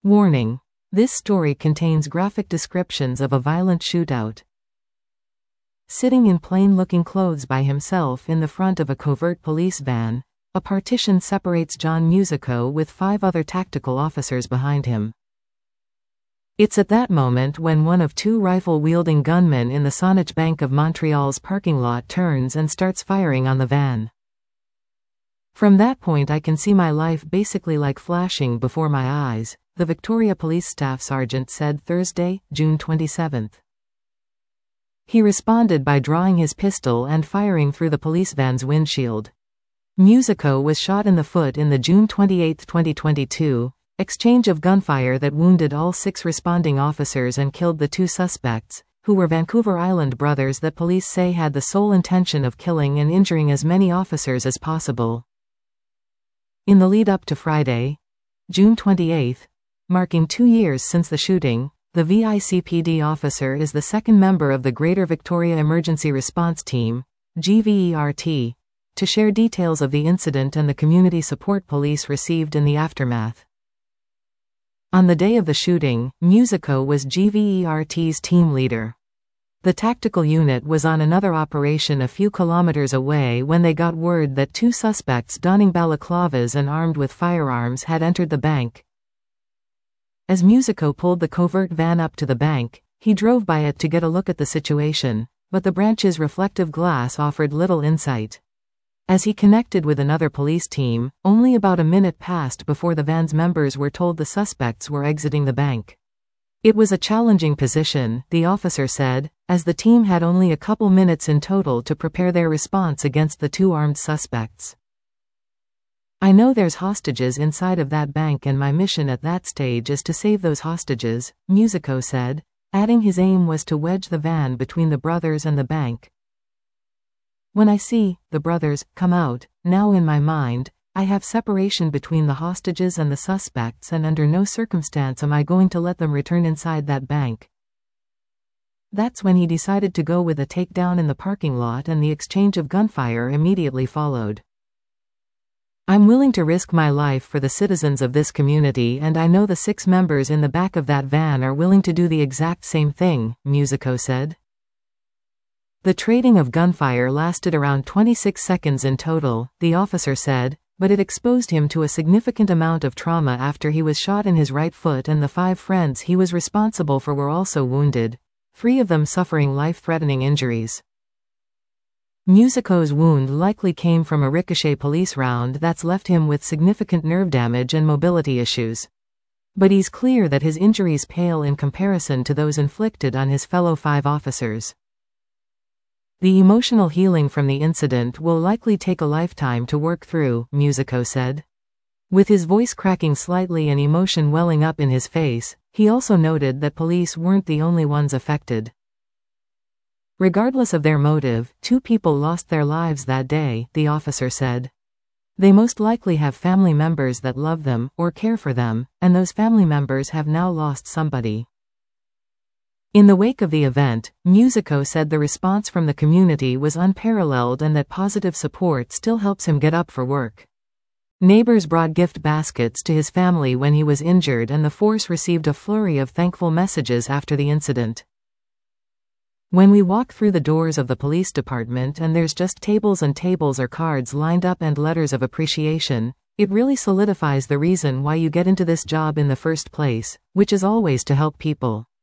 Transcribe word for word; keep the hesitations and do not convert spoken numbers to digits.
Warning: this story contains graphic descriptions of a violent shootout. Sitting in plain-looking clothes by himself in the front of a covert police van, a partition separates John Musico with five other tactical officers behind him. It's at that moment when one of two rifle-wielding gunmen in the Sonnich Bank of Montreal's parking lot turns and starts firing on the van. From that point I can see my life basically like flashing before my eyes, the Victoria Police Staff Sergeant said Thursday, June twenty-seventh. He responded by drawing his pistol and firing through the police van's windshield. Musico was shot in the foot in the June twenty-eighth, twenty twenty-two, exchange of gunfire that wounded all six responding officers and killed the two suspects, who were Vancouver Island brothers that police say had the sole intention of killing and injuring as many officers as possible. In the lead-up to Friday, June twenty-eighth, marking two years since the shooting, the V I C P D officer is the second member of the Greater Victoria Emergency Response Team, G V E R T, to share details of the incident and the community support police received in the aftermath. On the day of the shooting, Musico was G V E R T's team leader. The tactical unit was on another operation a few kilometers away when they got word that two suspects donning balaclavas and armed with firearms had entered the bank. As Musico pulled the covert van up to the bank, he drove by it to get a look at the situation, but the branch's reflective glass offered little insight. As he connected with another police team, only about a minute passed before the van's members were told the suspects were exiting the bank. It was a challenging position, the officer said, as the team had only a couple minutes in total to prepare their response against the two armed suspects. I know there's hostages inside of that bank and my mission at that stage is to save those hostages, Musico said, adding his aim was to wedge the van between the brothers and the bank. When I see the brothers come out, now in my mind, I have separation between the hostages and the suspects and under no circumstance am I going to let them return inside that bank. That's when he decided to go with a takedown in the parking lot and the exchange of gunfire immediately followed. I'm willing to risk my life for the citizens of this community and I know the six members in the back of that van are willing to do the exact same thing, Musico said. The trading of gunfire lasted around twenty-six seconds in total, the officer said, but it exposed him to a significant amount of trauma after he was shot in his right foot and the five friends he was responsible for were also wounded, three of them suffering life-threatening injuries. Musico's wound likely came from a ricochet police round that's left him with significant nerve damage and mobility issues. But he's clear that his injuries pale in comparison to those inflicted on his fellow five officers. The emotional healing from the incident will likely take a lifetime to work through, Musico said. With his voice cracking slightly and emotion welling up in his face, he also noted that police weren't the only ones affected. Regardless of their motive, two people lost their lives that day, the officer said. They most likely have family members that love them, or care for them, and those family members have now lost somebody. In the wake of the event, Musico said the response from the community was unparalleled and that positive support still helps him get up for work. Neighbors brought gift baskets to his family when he was injured and the force received a flurry of thankful messages after the incident. When we walk through the doors of the police department and there's just tables and tables or cards lined up and letters of appreciation, it really solidifies the reason why you get into this job in the first place, which is always to help people.